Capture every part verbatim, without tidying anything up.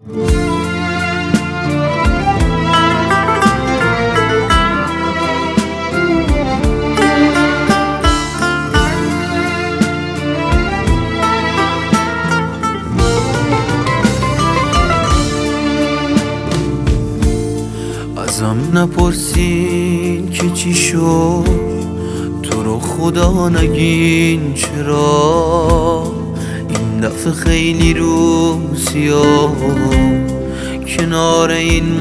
ازم نپرسین که چی شد، تو رو خدا نگین چرا این دفعه خیلی روزیا کنار این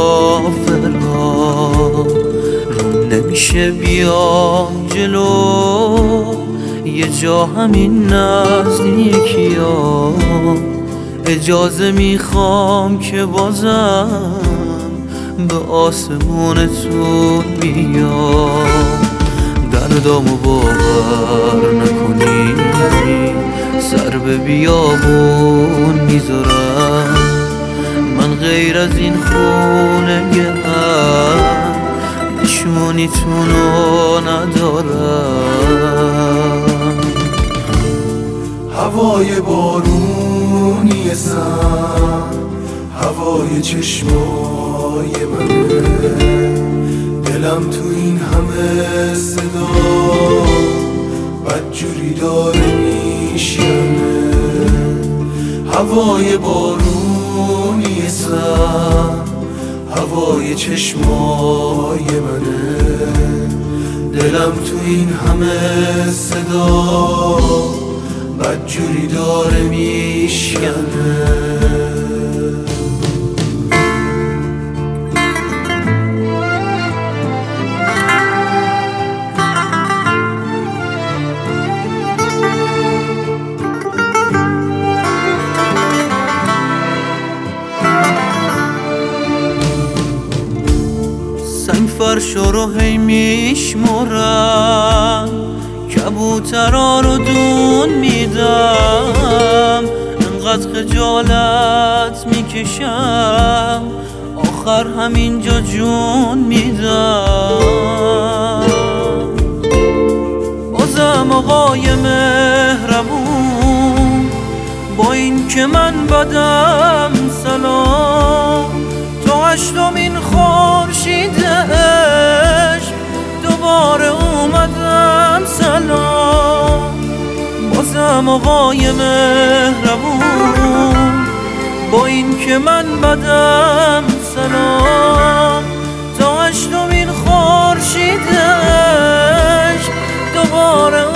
مسافرها رو نمیشه بیام جلو، یه جا همین نزدیکی ها اجازه میخوام که بازم به آسمونتون بیام. دردامو باور نکنی سر به بیابون میذارم، من غیر از این خونه گرم نشونیتونو ندارم. هوای بارونی سم، هوای چشمای منه، دلم تو این همه صدا بدجوری داره میشکنه. هوای بارونی سم، هوای چشمای منه، دلم تو این همه صدا بدجوری داره میشکنه. سنگ فرشا رو هی میشمرم، کبوترا رو دون میدم، انقدر خجالت میکشم آخر همینجا جون میدم. بازم آقای مهربون با این که من بدم سلام، تا هشتمین خورشید عشق دوباره اومدم سلام. بازم آقای مهربون با این که من بدم سلام، تا هشتمین خورشید عشق دوباره